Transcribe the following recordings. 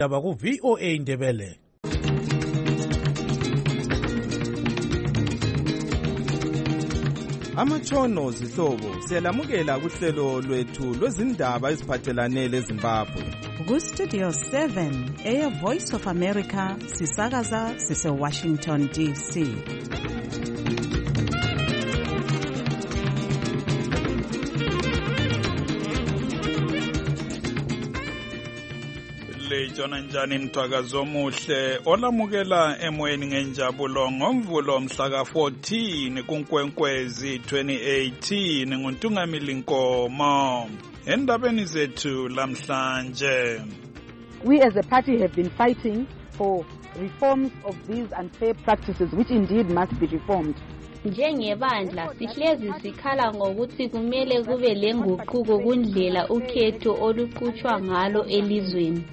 Daba ku VOA Indebele. Amatshono zihlobo siyalamukela kuhlelo lwethu lwezindaba eziphathelane leZimbabwe. Ku Studio 7 Air Voice of America sisakaza sise Washington DC. Lejona njani mthwakazo omuhle olamukela emoyeni ngenjabulo ngomvulo mhla ka-14 kuNkwenkwezi 2018 nguNtungamili Nkomo. Endabeni zethu lamhlanje, we as a party have been fighting for reforms of these unfair practices which indeed must be reformed. Njengebandla sihlezi sikhala ngokuthi kumele kube lenguquko kundlela ukhetho oluqhutshwa ngalo elizweni.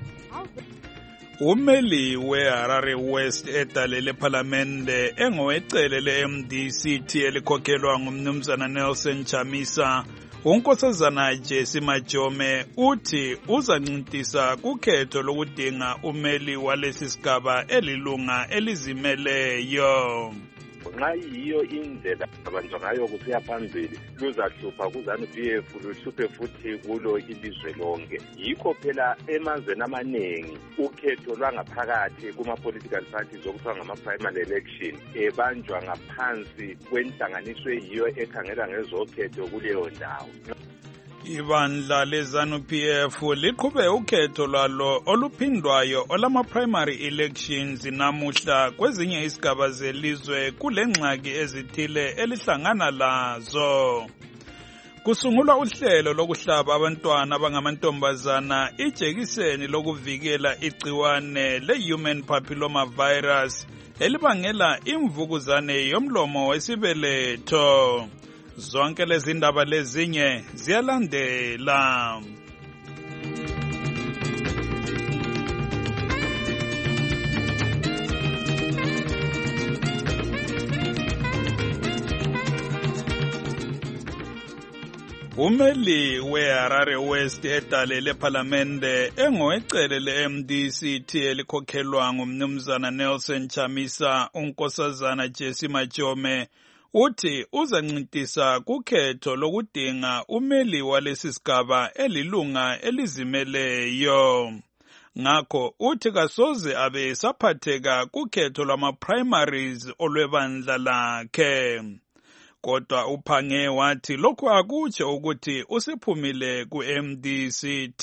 umeli weHarare West edalele parliamente engowecele le-MDC elikhokhelwa ngumnumzana Nelson Chamisa, unkosazana Jessie Majome uthi uzancintisa kukhetho lokudinga umeli walesi sigaba elilunga elizimeleyo. Nxa yiyo indlela abantu ngayo kusiya phambili luzahlupha kuZANU-PF luhluphe futhi kulo ilizwe lonke. Yikho phela emazweni amaningi ukhetho lwangaphakathi kuma-political parties okuthiwa ngama-primary election ebanjwa ngaphansi kwenhlanganiso eyiyo ekhangela ngezokhetho kuleyo ndawo. Ibandla leZANU-PF liqhube ukhetho lwalo oluphindwayo olama-primary elections namuhla kwezinye isigaba zelizwe kule ngxaki ezithile elihlangana lazo. Kusungulwa uhlelo lokuhlaba abantwana abangamantombazana ijekiseni lokuvikela igciwane le-human papilloma virus elibangela imvukuzane yomlomo wesibeletho. Zonke lezi ndaba lezinye ziyalandela. Umeli weHarare West edalele parliamente engowecele le-MDC elikhokhelwa ngumnumzana Nelson Chamisa, unkosazana Jessie Majome uthi uzancintisa kukhetho lokudinga umeli walesi sigaba elilunga elizimeleyo. Ngakho uthi kasoze abe saphatheka kukhetho lwama-primaries olwebandla lakhe. Kodwa uphange wathi lokhu akutsho ukuthi usiphumile ku-MDCT.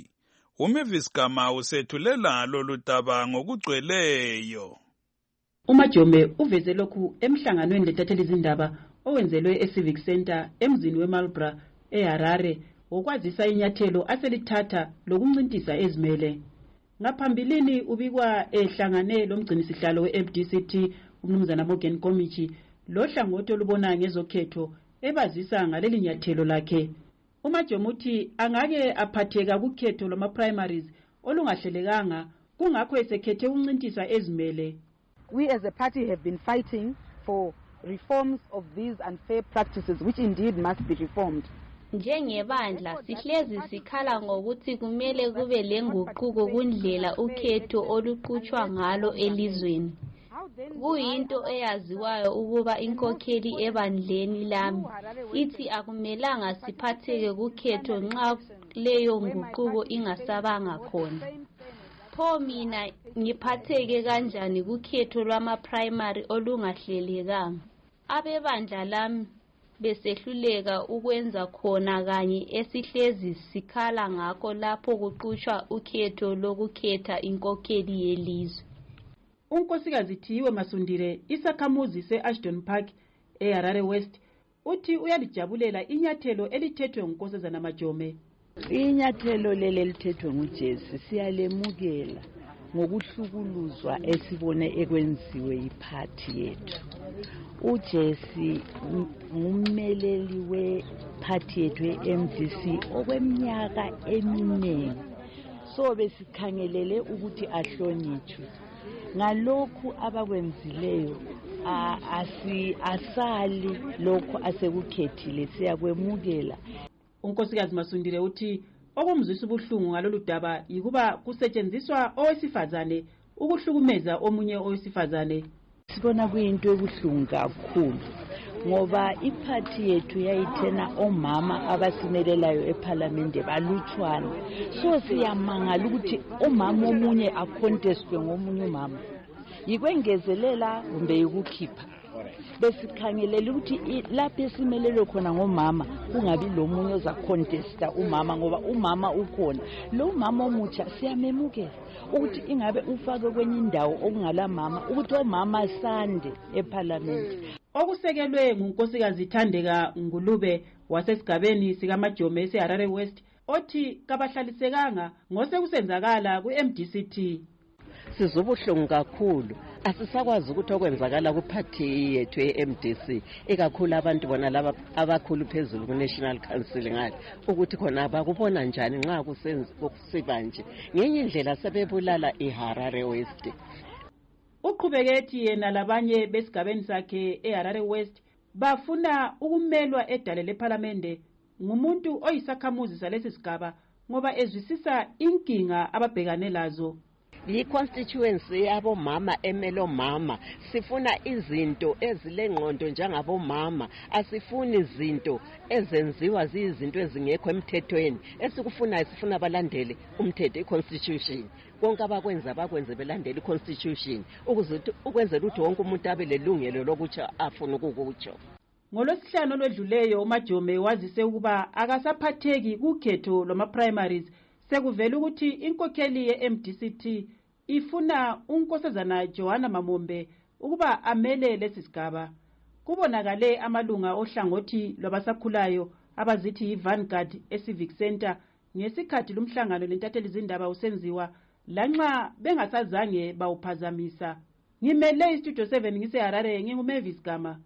uMavis Gama usethulela lolu daba ngokugcweleyo. uMajome uveze lokhu emhlanganweni letatheli izindaba owenzelwe eCivic Center emzini weMalbra eHarare wokwazisa inyathelo aselithatha lokuncintisa ezimele. Ngaphambilini ubikwa ehlangane lomgcinisihlalo we-MDCT umnumzana Morgan Komichi lo hlangothi olubona ngezokhetho ebazisa ngaleli nyathelo lakhe. uMajome uthi angake aphatheka kukhetho lwama-primaries olungahlelekanga kungakho esekhethe ukuncintisa ezimele. We as a party have been fighting for reforms of these unfair practices which indeed must be reformed. Njengebandla sihlezi sikhala ngokuthi kumele kube lenguquko kundlela ukhetho oluqhutshwa ngalo elizweni. Kuyinto eyaziwayo ukuba inkokheli ebandleni lami ithi akumelanga siphatheke kukhetho nxa leyo nguquko ingasabanga khona. Pho mina ngiphatheke kanjani kukhetho lwama-primary olungahlelekanga? Abebandla lami besehluleka ukwenza khona kanye esihlezi sikhala ngakho lapho kuqhutshwa ukhetho lokukhetha inkokheli yelizwe. Unkosikazi Thiwe Masundire isakhamuzi se-Ashton Park eHarare West uthi uyalijabulela inyathelo elithethwe ngunkosazana Majome. Inyathelo leli lithethwe nguJesi siyalemukela ngokuhlukuluzwa esibone ekwenziwe iphathi yethu. uJesi ngummeleli wephathi yethu ye-MDC okweminyaka eminingi, so besikhangelele ukuthi ahlonitshwe. Ngalokhu abakwenzileyo asali lokhu asekukhethile siyakwemukela. Unkosikazi Masundire uthi Okumzwisa ubuhlungu ngalolu daba yikuba kusetshenziswa owesifazane ukuhlukumeza omunye owesifazane. Sibona kuyinto ebuhlungu kakhulu ngoba iphathi yethu yayithena omama abasimelelayo eParliament balutshwana. So siyamangala ukuthi omama omunye acontestwe ngomunye umama. Yikwengezelela kumbe yikukhipha. Besikhangelela ukuthi lapho esimelelwe khona ngomama kungabi lomunye oza contesta umama ngoba umama ukhona. Lo mama omutsha siyamemukela ukuthi ingabe ufake kwenye indawo okungala mama ukuthi omama sande eParliament. Okusekelwe ngunkosikazi Thandeka Ngulube wasesigabeni sikaMajome eHarare West othi kabahlalisekanga ngosekusenzakala ku-MDCT. Sizobuhlungu kakhulu, asisakwazi ukuthi okwenzakala kuphathi yethu ye-MDC ikakhulu abantu bona laba abakhulu phezulu ku-National Council ngale ukuthi khona bakubona njani nxa kusiba nje ngenye indlela sebebulala iHarare West. Uqhubeke ethi yena labanye besigabeni sakhe eHarare West bafuna ukumelwa edale leParliament ngumuntu oyisakhamuzi salesi sigaba ngoba ezwisisa inkinga ababhekane lazo. Yi-constituency yabomama emelo mama sifuna izinto ezilengqondo njengabomama, asifuni izinto ezenziwa zizinto ezingekho emthethweni. Esikufunayo sifuna abalandeli umthetho, i-constitution. Konke abakwenza bakwenze belandela i-constitution ukwenzela ukuthi wonke umuntu abe lelungelo lokuthi afune ukukutsho. NgoLwesihlanu olwedluleyo uMajome wazise ukuba akasaphatheki kukhetho lwama-primaries sekuvela ukuthi inkokheli ye-MDCT ifuna unkosazana Joanna Mamombe ukuba amele lesi sigaba. Kubonakale amalunga ohlangothi lwabasakhulayo abazithi yi-Vanguard e-Civic Center ngesikhathi lumhlangano lentatheli zindaba usenziwa lanxa bengasazange bawuphazamisa. Ngimele iStudio 7 ngiseHarare nginguMavis Gama.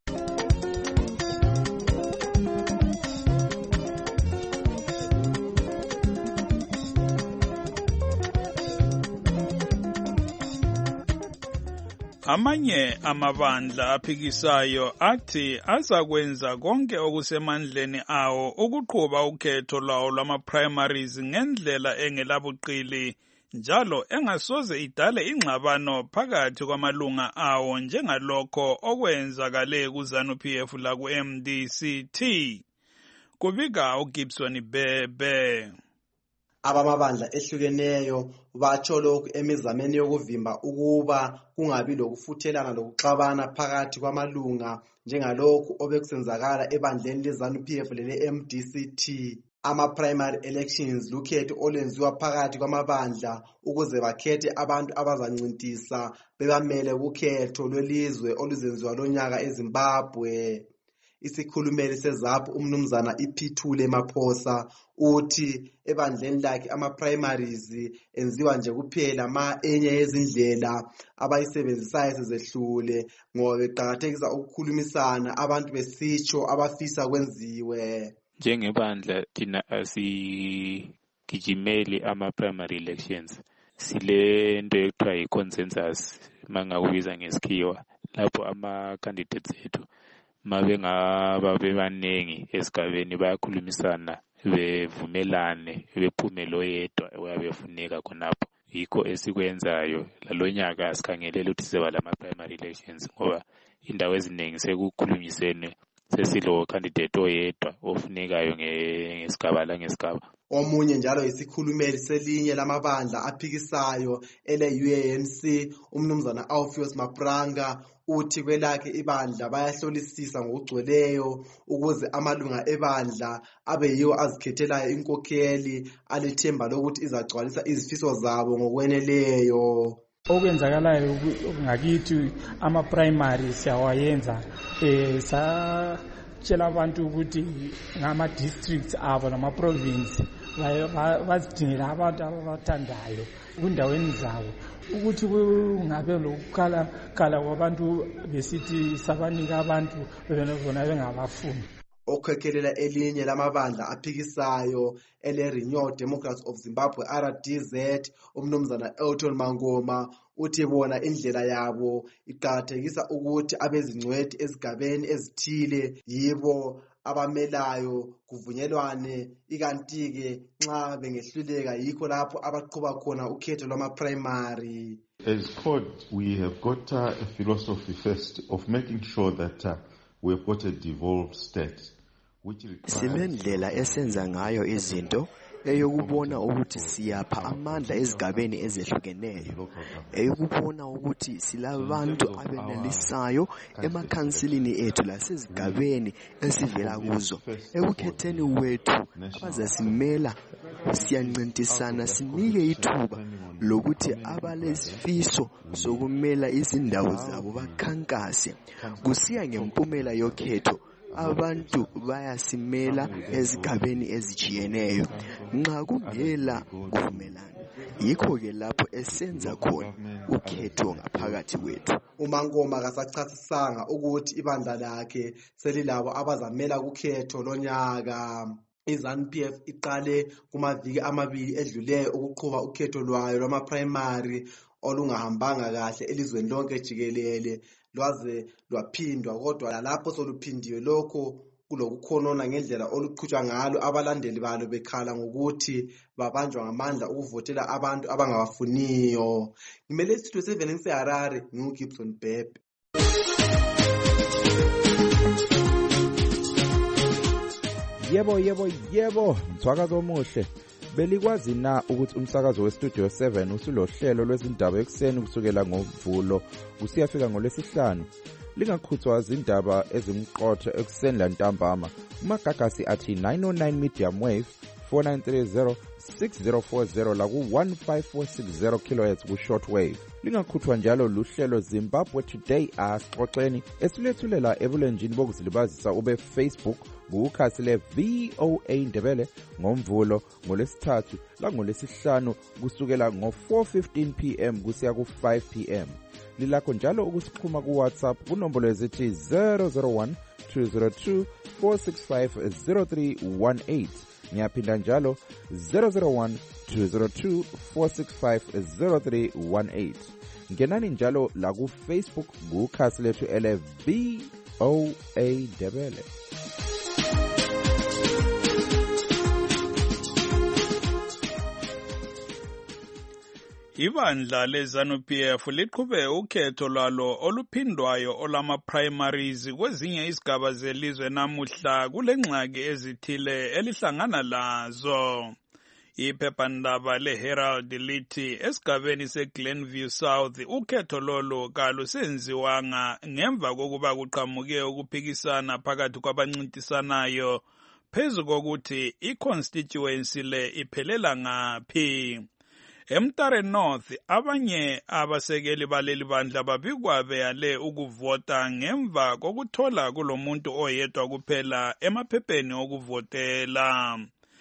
Amanye amabandla aphikisayo athi azakwenza konke okusemandleni awo ukuqhuba ukhetho lwawo lwama-primaries ngendlela engelabuqili njalo engasoze idale ingxabano phakathi kwamalunga awo njengalokho okwenzakale kuZANU-PF laku-MDCT. Kubika uGibson Bebe. Abamabandla ehlukeneyo batsho lokhu emizameni yokuvimba ukuba kungabi lokufuthelana lokuxabana phakathi kwamalunga njengalokhu obekusenzakala ebandleni leZANU-PF lele-MDCT. Ama-primary elections lukhetho olwenziwa phakathi kwamabandla ukuze bakhethe abantu abazancintisa bebamele kukhetho lwelizwe oluzenziwa lonyaka eZimbabwe. Isikhulumeli seZAPU umnumzana iPhithule Maphosa uthi ebandleni lakhe ama-primaries enziwa nje kuphela enye yezindlela abayisebenzisayo sezehlule ngoba beqakathekisa ukukhulumisana abantu besitsho abafisa kwenziwe. Njengebandla thina asigijimeli ama-primary elections, sile nto ekuthiwa yi-consensus mangakubiza ngesikhiwa lapho ama-candidates ethu mabengaba bebanengi esigabeni bayakhulumisana bevumelane bephume loyedwa oyabefuneka khonapho. Yikho esikwenzayo lalonyaka asikhangelele ukuthi siba lama-primary elections ngoba indawo eziningi sekukhulunyisene sesilo candidate oyedwa ofunekayo ngesigaba langesigaba. Omunye njalo isikhulumeli selinye lamabandla aphikisayo ele-UANC umnumzana Alpheus Mapranga uthi kwelakhe ibandla bayahlolisisa ngokugcweleyo ukuze amalunga ebandla abe yiwo azikhethelayo inkokheli alethemba lokuthi izagcwalisa izifiso zabo ngokweneleyo. Okwenzakalayo ngakithi ama-primary siyawayenza satshela abantu ukuthi ngama-districts abo nama-province bazidingela abantu ababathandayo kundaweni zabo ukuthi kungabe lokukhala kwabantu besithi sabanika abantu bona bengabafuni. Okhokhelela elinye lamabandla aphikisayo ele-Renewed Democrats of Zimbabwe RDZ umnumzana Elton Mangoma uthi bona indlela yabo iqakathekisa ukuthi abezingcwethi ezigabeni ezithile yibo abamelayo kuvunyelwane, ikanti-ke nxa bengehluleka yikho lapho abaqhuba khona ukhetho lwama-primary. As CORD, we have got a philosophy first of making sure that we have got a devolved state. Sinendlela esenza ngayo izinto eyokubona ukuthi siyapha amandla ezigabeni ezehlukeneyo, eyokubona ukuthi silabantu abenelisayo emakhansilini ethu lasezigabeni esivela kuzo. Ekukhetheni wethu abazasimela siyancintisana, sinike ithuba lokuthi abalesifiso sokumela izindawo zabo bakhankase. Kusiya ngempumela yokhetho, abantu bayasimela ezigabeni ezijiyeneyo. Nxa kungela kuvumelana, yikho-ke lapho esenza khona ukhetho ngaphakathi kwethu. uMangoma kasachasisanga ukuthi ibandla lakhe selilabo abazamela kukhetho lonyaka. iZANU-PF iqale kumaviki amabili edluleyo ukuqhuba ukhetho lwayo lwama-primary olungahambanga kahle elizweni lonke jikelele, lwaze lwaphindwa. Kodwa lalapho soluphindiwe lokho kulokukhonona ngendlela oluqhutshwa ngalo, abalandeli balo bekhala ngokuthi babanjwa ngamandla ukuvotela abantu abangabafuniyo. Ngimele isitudio 7 eseHarare, nginguGibson Bhebhe. Yebo, mthwakazi omuhle. Belikwazi na ukuthi umsakazo weStudio 7 usulohlelo lwezindaba ekuseni kusukela ngoMvulo kusiyafika ngoLwesihlanu? Lingakhuthwa izindaba ezimqotho ekuseni lantambama. Umagagasi athi 909 medium wave 4930 6040 la ku-15460 kHz ku-short wave. Lingakhuthwa njalo luhlelo Zimbabwe Today asixoxeni esilethulela ebulenjini bokuzilibazisa ube Facebook kukhasi le-VOA Ndebele ngoMvulo, ngoLwesithathu langoLwesihlanu kusukela ngo-4:15 PM kusiya ku-5 PM. Lilakho njalo ukusixhuma kuWhatsApp kunombolo ezithi 001 202 465 0318. Ngiyaphinda njalo 001 202 465 0318. Ngenani njalo la ku-Facebook kukhasi lethu ele-VOA Ndebele. Ibandla leZANU-PF liqhube ukhetho lwalo oluphindwayo olama-primaries kwezinye izigaba zelizwe namuhla kule ngxaki ezithile elihlangana lazo. Iphephandaba leHerald lithi esigabeni seGlenview South ukhetho lolo kalusenziwanga ngemva kokuba kuqhamuke ukuphikisana phakathi kwabancintisanayo phezu kokuthi i-constituency le iphelela ngaphi. eMtare North abanye abasekeli baleli bandla babikwa beyale ukuvota ngemva kokuthola kulomuntu oyedwa kuphela emaphepheni okuvotela.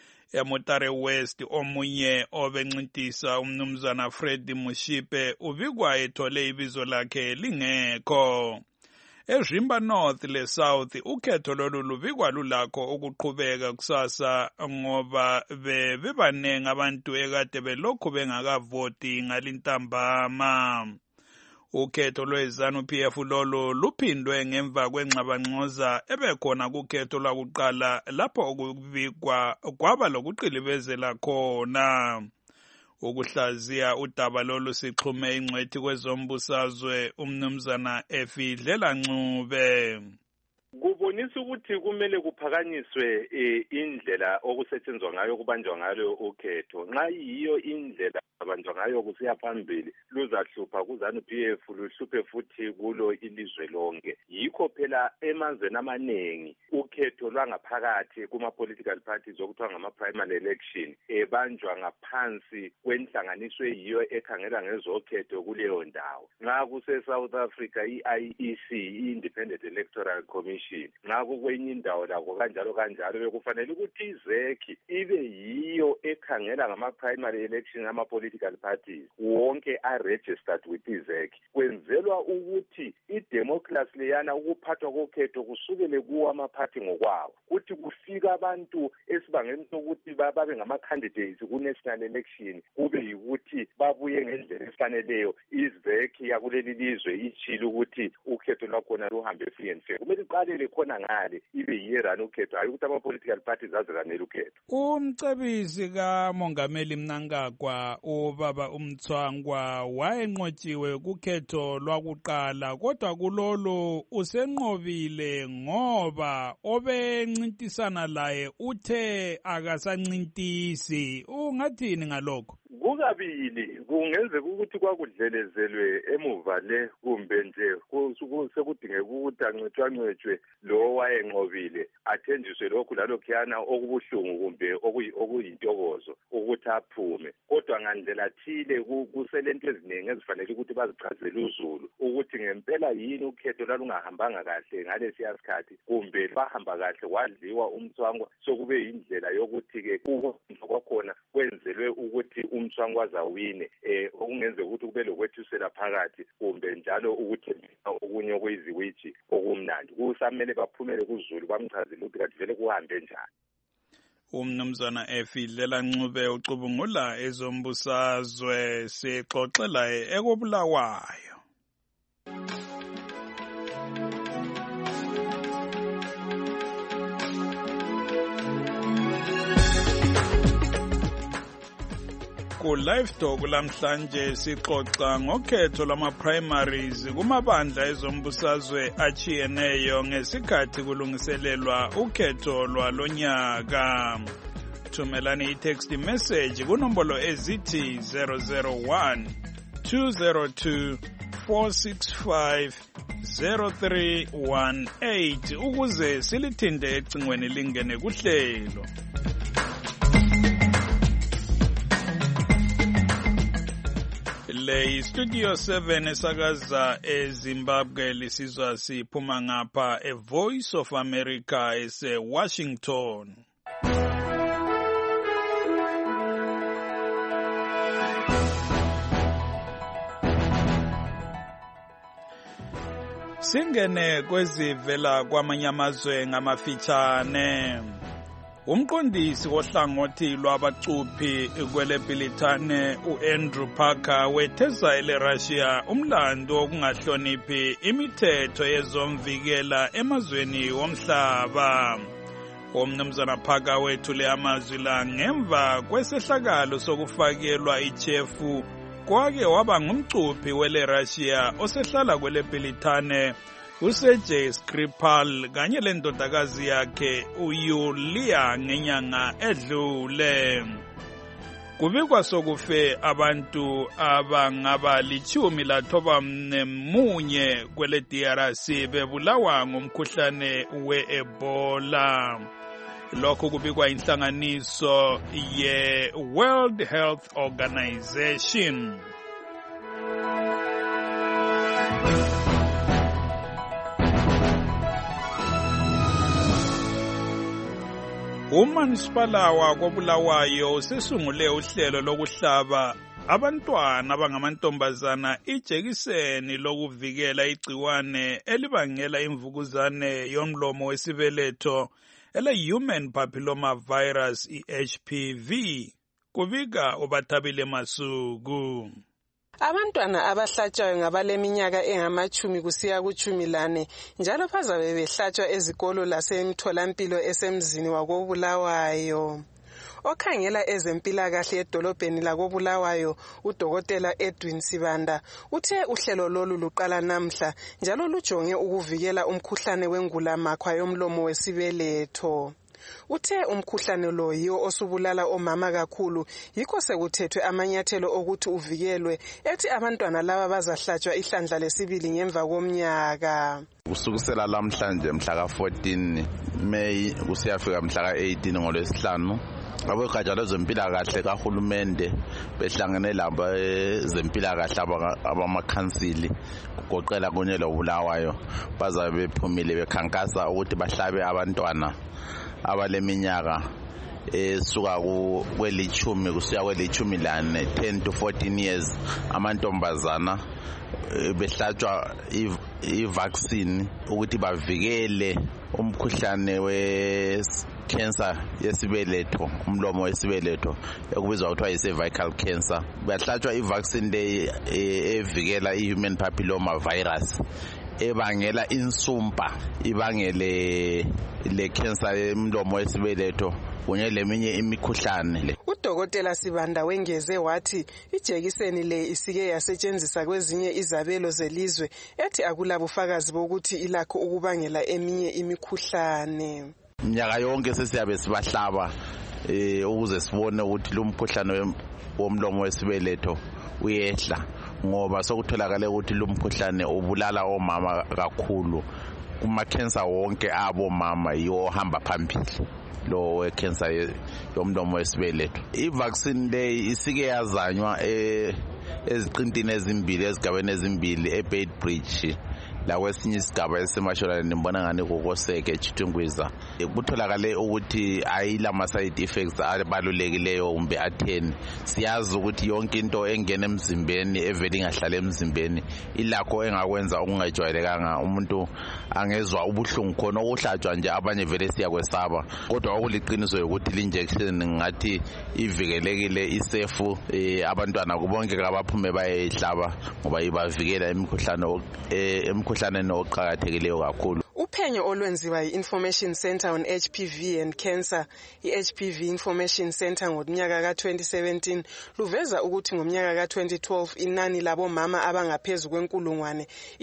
eMutare West omunye obencintisa umnumzana Fred Mushipe ubikwa ethole ibizo lakhe lingekho. eZimba North le South ukhetho lolu lubikwa lulakho ukuqhubeka kusasa ngoba bebanengi abantu ekade belokhu bengakavoti ngalintambama. Ukhetho lweZANU-PF lolu luphindwe ngemva kwengxabangxoza ebekhona kukhetho lwakuqala lapho okubikwa kwaba lokuqilibezela khona. Ukuhlaziya udaba lolu sixhume ingcwethi kwezombusazwe umnumzana Efidlela Ncube. Kubonisa ukuthi kumele kuphakanyiswe indlela okusetshenzwa ngayo kubanjwa ngayo ukhetho. Nxa yiyo indlela abanjwa ngayo kusiya phambili luzahlupha kuZANU-PF luhluphe futhi kulo ilizwe lonke. Yikho phela emazweni amanengi ukhetho lwangaphakathi kuma-political parties okuthiwa ngama-primary election ebanjwa ngaphansi kwenhlanganiso eyiyo ekhangela ngezokhetho kuleyo ndawo. Nxa kuse-South Africa i-IEC, i-Independent Electoral Commission, nxa kukwenye indawo lakho kanjalo bekufanele ukuthi iZEC ibe yiyo ekhangela ngama-primary election ama-political parties wonke are-registered with iZEC. Kwenzelwa ukuthi idemocracy leyana ukuphathwa kokhetho kusukele kuwo amaphathi ngokwawo, kuthi kufika abantu esibangeni sokuthi babe ngama-candidates ku-national election kube yikuthi babuye ngendlela efaneleyo. iZEC yakuleli lizwe itshilo ukuthi ukhetho lwakhona luhambe free and fair. Kumele iqalele khona khona ngale ibe yiyerani ukhetho hayi ukuthi ama-political parties aziranele ukhetho. Umcebisi kaMongameli Mnangagwa ubaba uMthwangwa wayenqotshiwe kukhetho lwakuqala kodwa kulolo usenqobile ngoba obencintisana laye uthe akasancintisi. Ungathini ngalokho? Kukabili kungenzeka ukuthi kwakudlelezelwe emuva le kumbe nje sekudingeka ukuthi ancetshwe lo wayenqobile athenjiswe lokhu lalokhuyana okubuhlungu kumbe okuyintokozo ukuthi aphume. Kodwa ngandlela thile kuselento eziningi ezifanele ukuthi bazichazele uzulu ukuthi ngempela yini ukhetho lalungahambanga kahle ngalesiya sikhathi kumbe bahamba kahle wadliwa uMthwangwa sokube yindlela yokuthi-ke kwakhona kwenzelwe ukuthi uMthwangwa azawine okungenzeka ukuthi kube lokwethusela phakathi kumbe njalo ukuthi okunye okuyiziwiji okumnandi kusamele baphumele kuzulu bamchazele ukuthi kathi vele kuhambe njani. Umnumzana Efidlela Ncube ucubungula ezombusazwe sixoxela ekobulawayo. Ku live talk lamhlanje sixoxa ngokhetho lwama-primaries kumabandla ezombusazwe achiyeneyo ngesikhathi kulungiselelwa ukhetho lwalonyaka. Thumelani i-text message kunombolo ezithi 001 202 465 0318 ukuze silithinde ecingweni lingene kuhlelo. Le Studio 7 esakaza eZimbabwe lisizwa siphuma ngapha Voice of America ese-Washington. Singene kwezivela kwamanye amazwe ngamafitshane. Umqondisi wohlangothi lwabacuphi kweleBilitane uAndrew Parker wethesa eleRussia umlando wokungahloniphi imithetho yezomvikela emazweni womhlaba. Umnumzana Parker wethule amazwi la ngemva kwesehlakalo sokufakelwa ichefu kwake waba ngumcuphi weleRussia osehlala kweleBilitane uSergei Skripal kanye lendodakazi yakhe uYulia ngenyanga edlule. Kubikwa sokufe abantu abangaba 14 kwele DRC bebulawa ngumkhuhlane we-Ebola. Lokho kubikwa inhlanganiso ye World Health Organization. Umanisipala wakobulawayo usesungule uhlelo lokuhlaba abantwana abangamantombazana ijekiseni lokuvikela igciwane elibangela imvukuzane yomlomo wesibeletho ele-human papilloma virus HPV. Kubika uBathabile Masuku. Abantwana abahlatshwayo ngabaleminyaka engama-10 kusiya ku-14 njalo bazabe behlatshwa ezikolo lasemtholampilo esemzini wakobulawayo. Okhangela ezempilakahle edolobheni lakobulawayo uDokotela Edwin Sibanda uthe uhlelo lolu luqala namhla njalo lujonge ukuvikela umkhuhlane wengulamakhwa yomlomo wesibeletho. Uthe umkhuhlane lo yiwo osubulala omama kakhulu yikho sekuthethwe amanyathelo ukuthi uvikelwe ethi abantwana laba bazahlatshwa ihlandla lesibili ngemva komnyaka. Kusukisela lamhlanje mhla ka-14 May kusiyafika mhla ka-18 ngolwesihlanu abogatsha lwezempilakahle kahulumende behlangene labezempilakahle abamakhansili kugoqela kunye lobulawayo bazabe bephumile bekhankasa ukuthi bahlabe abantwana abaleminyaka esuka kweli-10 kusiya kweli-14 10 to 14 years amantombazana behlatshwa i-vaccine ukuthi bavikele umkhuhlane we-cancer yesibeletho umlomo wesibeletho ekubizwa kuthiwa yi-cervical cancer. Bahlatshwa i-vaccine evikela i-human papilloma virus ebangela insumpa, ibangele le cancer yomlomo wesibeletho kunye leminye imikhuhlane. Udokotela Sibanda wengeze wathi ijekiseni le isike yasetshenziswa kwezinye izabelo zelizwe ethi akulabufakazi bokuthi ilakho ukubangela eminye imikhuhlane. Minyaka yonke sesiyabe sibahlaba ukuze sibone ukuthi lo mkhuhlane womlomo wesibeletho uyehla, ngoba sokutholakala ukuthi lo mkhuhlane ubulala omama kakhulu. Kuma cancer wonke abo mama yiwo ohamba phambili lo wecancer yomlomo wesibeletho. I-vaccine le isike yazanywa eziqintini ezimbili ezigabeni ezimbili eBeitbridge la kwesinye isigaba esisemasholani nibona ngani kokoseke eChitungwiza. Kutholakale ukuthi ayilama side effects abalulekileyo kumbe atheni. Siyazi ukuthi yonke into engena emzimbeni evela ingahlala emzimbeni ilakho engakwenza okungajwayelekanga, umuntu angezwa ubuhlungu khona okuhlatshwa nje abanye vele siyakwesaba, kodwa okuliqiniso ukuthi le injection ngathi ivikelekile, isafe, abantwana kubonke abaphume bayehlaba ngoba ibavikela emkhuhlaneni oqhakathekileyo kakhulu. Uphenyo olwenziwa yi-Information Center on HPV and Cancer, i-HPV Information Center ngonyaka ka-2017 luveza ukuthi ngomnyaka ka-2012 inani labomama abangaphezu kwenkulungwane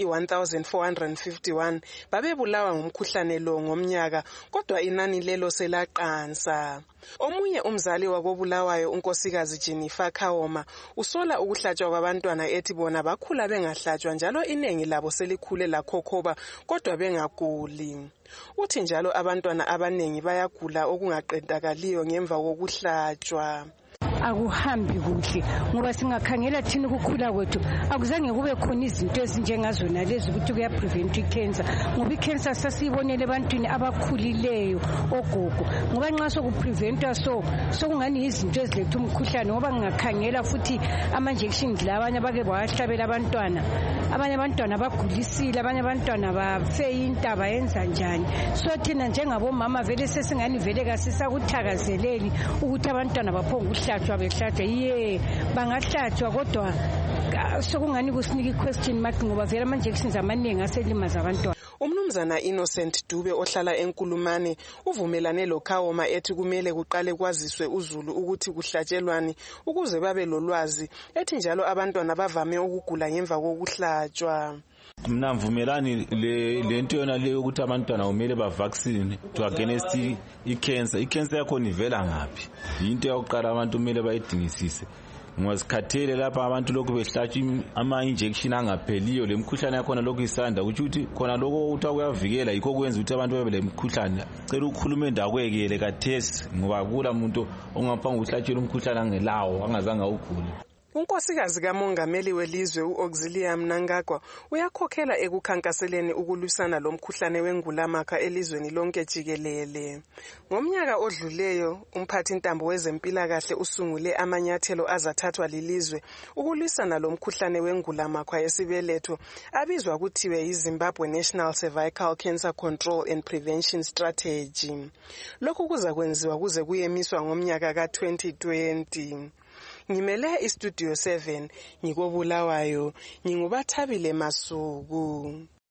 i-1451 babebulawa ngumkhuhlane lo ngomnyaka, kodwa inani lelo selaqansa. Omunye umzali wakobulawayo unkosikazi Jennifer Kawoma usola ukuhlatshwa kwabantwana ethi bona bakhula bengahlatshwa njalo inengi labo selikhule lakhokhoba kodwa bengaguli. Uthi njalo abantwana abanengi bayagula okungaqedakaliyo ngemva kokuhlatshwa. Akuhambi kuhle ngoba singakhangela thina ukukhula kwethu akuzange kube khona izinto ezinjengazona lezi ukuthi kuya prevent cancer, ngoba icancer sasiyibonele ebantwini abakhulileyo ogogo, ngoba nxa sokupreventwa sokungani izinto eziletha umkhuhlane, ngoba ngingakhangela futhi ama-injections labanye abake bawahlabela abantwana bagulisile, abanye abantwana bafeyinta bayenza njani. So thina njengabomama vele sesingani vele kasisakuthakazeleli ukuthi abantwana baphonguhlatshwa behlatshwa bangahlatshwa, kodwa sokungani kusinika i-question mark ngoba vele ama-injections amaningi aselimaza abantwana. Umnumzana Innocent Dube ohlala eNkulumane uvumelane loKhawoma ethi kumele kuqale kwaziswe uzulu ukuthi kuhlatshelwani ukuze babe lolwazi, ethi njalo abantwana bavame ukugula ngemva kokuhlatshwa. Mina mvumelani lento yona leyo ukuthi abantwana kumele bavaccine to against i-cancer. I-cancer yakhona ivela ngaphi? Into yokuqala abantu kumele bayidingisise. Ngosikhathele lapha abantu lokhu behlatshwa ama-injection angapheliyo, le mkhuhlane yakhona lokhu isanda ukuthi khona lokho ukuthi akuyavikela yikho kwenza ukuthi abantu babe le mkhuhlane. Cela ukhulumende akwekele kathesi ngoba kula muntu ongaphanga ukuhlatshela umkhuhlane angelawo angazange awugule. Unkosikazi kamongameli welizwe u-Auxilium Nangagwa uyakhokhela ekukhankaseleni ukulwisana lomkhuhlane wengulamakha elizweni lonke jikelele. Ngomnyaka odluleyo umphathintambo wezempilakahle usungule amanyathelo azathathwa lilizwe ukulwisana lomkhuhlane wengulamakha yesibeletho abizwa kuthiwe yi-Zimbabwe National Cervical Cancer Control and Prevention Strategy. Lokhu kuzakwenziwa kuze kuyemiswa ngomnyaka ka-2020. Ngimele iStudio 7 ngikobulawayo, ngingubathabile Masuku.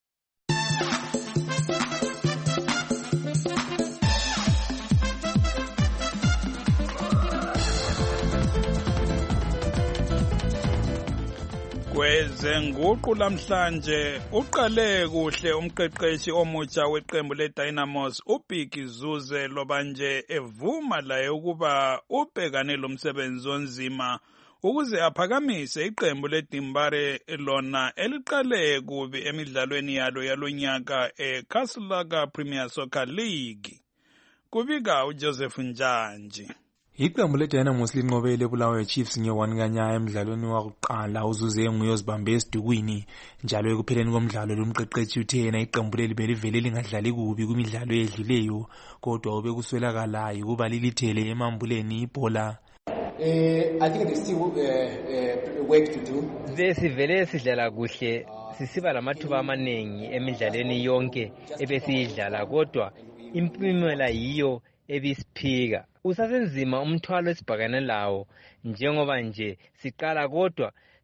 Kwezenguqu lamhlanje uqale kuhle umqeqeshi omutsha weqembu leDynamos uBiggy Zuze loba nje evuma laye ukuba ubhekane lomsebenzi onzima ukuze aphakamise iqembu leDimbare lona eliqale kubi emidlalweni yalo yalonyaka eCastlelaga Premier Soccer League. Kubika uJoseph Njanji. Iqembu leDynamos linqobele Bulawayo Chiefs nge-1 kanyaya emidlalweni wakuqala. uZuze nguye ozibambe esidukwini njalo ekupheleni komdlalo lomqeqeshi uthe yena iqembu leli belivele lingadlali kubi kwimidlalo edluleyo kodwa obekuswelakalayo kuba lilithele emambuleni ibhola. I think there's still work to do. Sivele sidlala kuhle, sisiba lamathuba amaningi emidlalweni yonke ebesiyidlala kodwa impumela yiyo ebisiphika. Usasenzima umthwalo esibhakane lawo njengoba nje siqala kodwa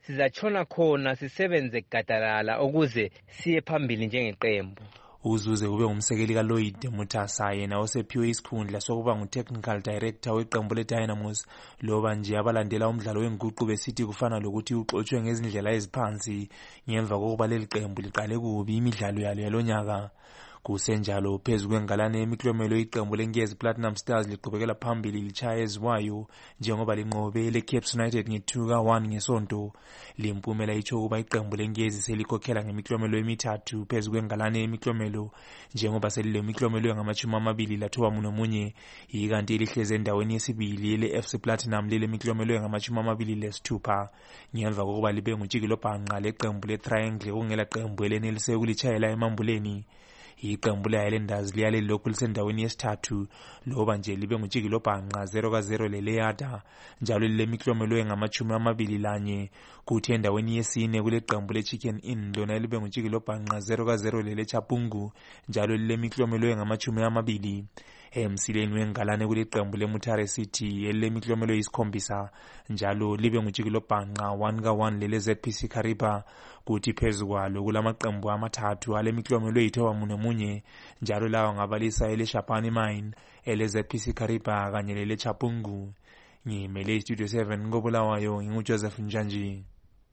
sizatshona khona sisebenze gadalala ukuze siye phambili njengeqembu. uzuze ube ngumsekeli kaLloyd Mutasa yena osephiwe isikhundla sokuba ngu-technical director weqembu leDynamos. Loba nje abalandela umdlalo wenguqu besithi kufana lokuthi uxotshwe ngezindlela eziphansi ngemva kokuba leli qembu liqale kubi imidlalo yalo yalonyaka. Kusenjalo phezu kwengalane yemiklomelo iqembu leNkezi Platinum Stars liqhubekela phambili litshaya eziwayo njengoba linqobe leCapes United nge-2-1 ngesonto. Limpumela itsho ukuba iqembu leNkezi selikhokhela ngemiklomelo emithathu phezu kwengalane yemiklomelo njengoba selilemiklomelo engama-21 ikanti lihleze endaweni yesibili le-FC Platinum lilemiklomelo engama-26 ngemva kokuba libe ngutshikilobhanqa leqembu le-Triangle kungela qembu elenelise ukulitshayela emambuleni. Iqembu le-Highlanders liyale lokhu lisendaweni yesithathu loba nje libe ngutshikilobhanqa 0-0 leleyada njalo lilemiklomelo engama-21 kuthi endaweni yesine kule qembu le-Chicken Inn lona libe ngutshikilobhanqa 0-0 leleChapungu njalo lilemiklomelo engama-20. Emsileni wengalane kule qembu leMutare City elilemiklomelo yisikhombisa njalo libe ngutshikilobhanqa 1-1 lele-ZPC Kariba kuthi phezu kwalo kulamaqembu amathathu alemiklomelo eyi-91 njalo lawa ngabalisa ele-Shapani Mine, ele-ZPC Kariba kanye lele-Chapungu. Ngimele iStudio 7 koBulawayo nginguJoseph Njanji.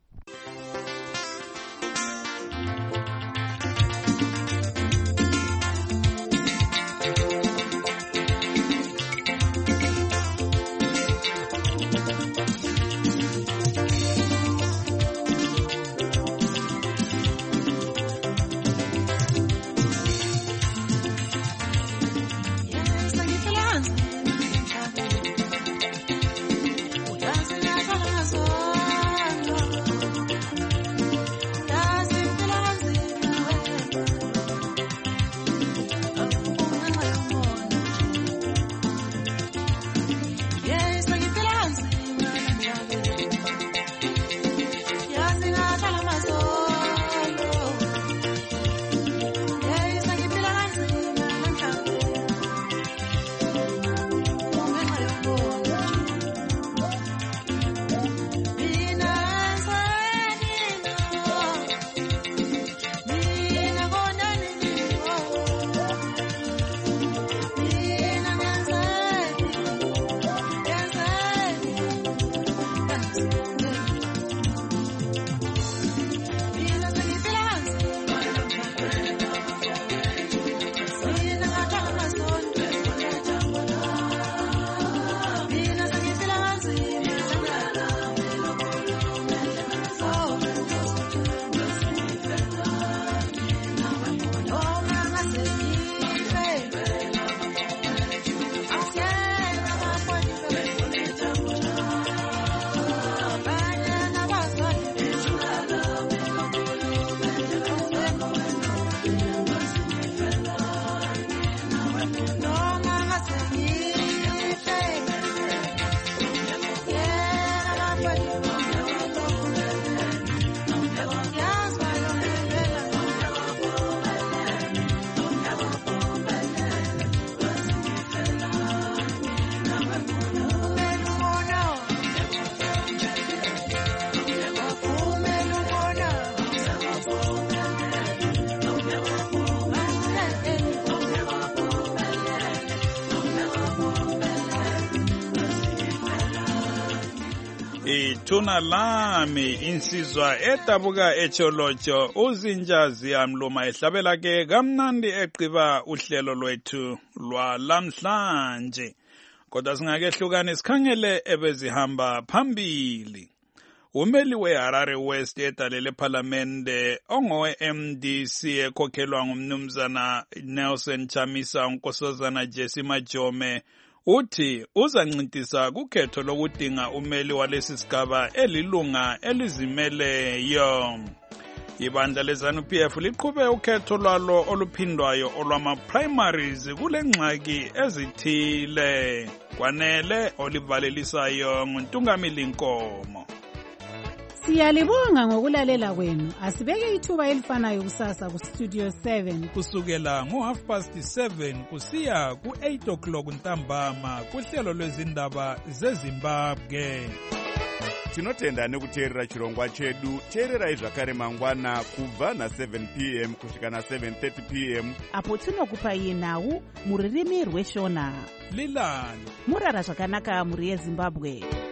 Ithuna lami insizwa edabuka echolotsho uzinjazi yamluma ehlabela ke kamnandi eqiba uhlelo lwethu lwalamhlanje. Kodwa singakehlukana sikhangele ebezihamba phambili. Umeli weHarare West edalele parliamente ongowe MDC ekhokhelwa ngumnumzana Nelson Chamisa unkosazana Jesse Majome uthi uzancintisa kukhetho lokudinga umeli walesi sigaba elilunga elizimeleyo. Ibandla leZANU-PF liqhube ukhetho lwalo oluphindwayo olwama-primaries kule ngxaki ezithile. Kwanele olivalelisayo nguNtungamili Nkomo. Siyalibonga ngokulalela kwenu. Asibeke ithuba elifanayo kusasa ku Studio 7 kusukela ngo7:30 kusiya ku8 o'clock ntambama kuhlelo lwezindaba zeZimbabwe. tinotenda nekuteerera chirongwa chedu. Teererai zvakare mangwana kubva na7 p.m. kusvika na7:30 p.m. apo tinokupai nhau muririmi rweshona. Lilani murara zvakanaka muri yeZimbabwe.